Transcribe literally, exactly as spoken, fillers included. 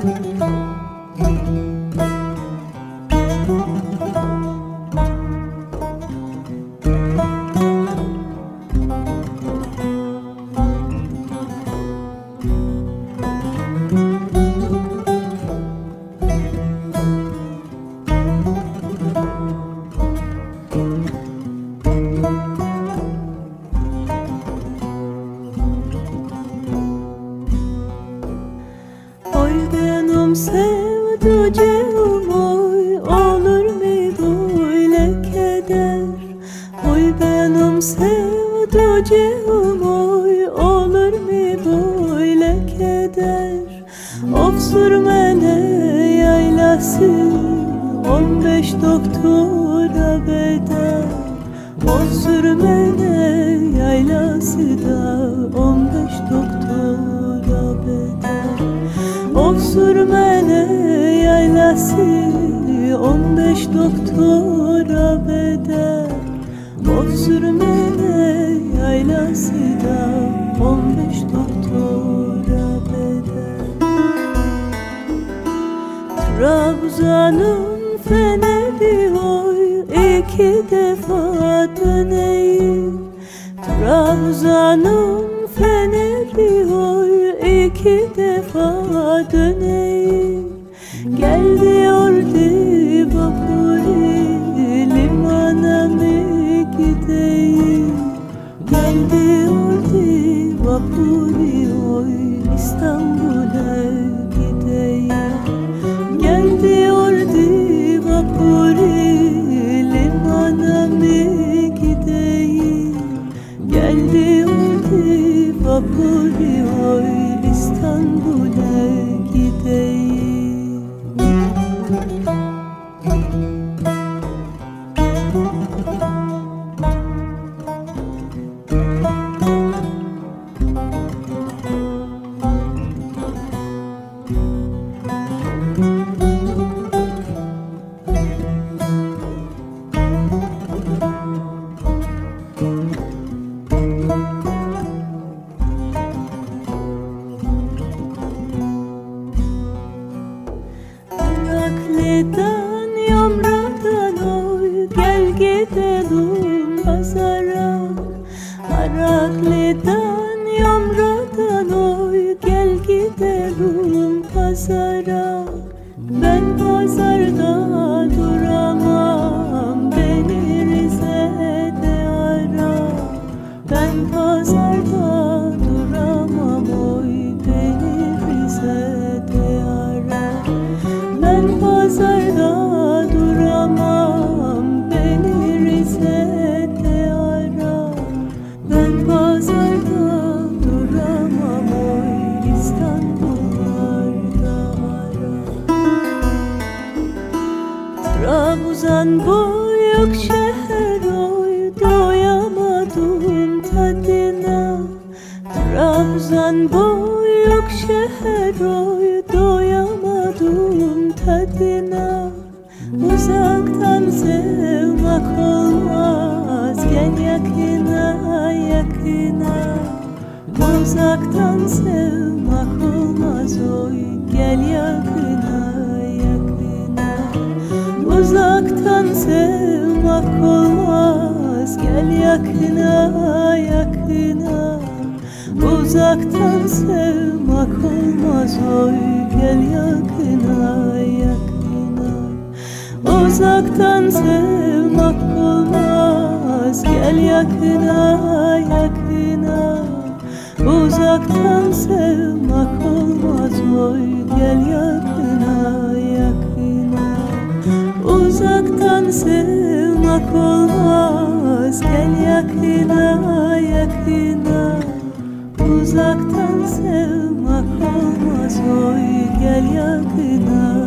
Sevduceğim oy, olur mu böyle keder? Oy benim sevduceğim oy, olur mu böyle keder? Of sürmene yaylası on beş doktora bedel. Of sürmene yaylası da on beş doktora bedel. Of sürmene yaylası on beş doktora bedel. Of sürmene yaylası da on beş doktora bedel. Trabzon'un feneri oy, iki defa döneyim. Trabzon'un feneri oy, iki defa döneyim. Gel diyordu vapuri, limana mı gideyim? Gel diyordu vapuri oy, İstanbul'a gideyim. Gel diyordu vapuri, limana mı gideyim? Gel diyordu vapuri oy, İstanbul'a gideyim. Araklı'dan Yomra'dan oy, gel gidelim pazara. Araklı'dan Yomra'dan oy, gel gidelim pazara. Ben pazarda duramam, beni Rize'de ara. Ben pazarda duramam oy, beni Rize'de ara. Ben pazarda duramam, beni Rize'de ara. Ben pazarda duramam oy, İstanbul'larda ara. Trabzon büyük şehir oy, doyamadım tadına. Trabzon büyük şehir oy, doyamadım tadına. Uzaktan sevmek olmaz, gel yakına yakına. Uzaktan sevmek olmaz oy, gel yakına yakına. Uzaktan sevmek olmaz, gel yakına yakına. Uzaktan sevmek olmaz oy, gel yakına yakına. Uzaktan sevmek olmaz, gel yakına yakına. Uzaktan sevmek olmaz oy, gel yakına yakına. Uzaktan sevmek olmaz, gel yakına yakına. Uzaktan sevmek olmaz oy, gel yakına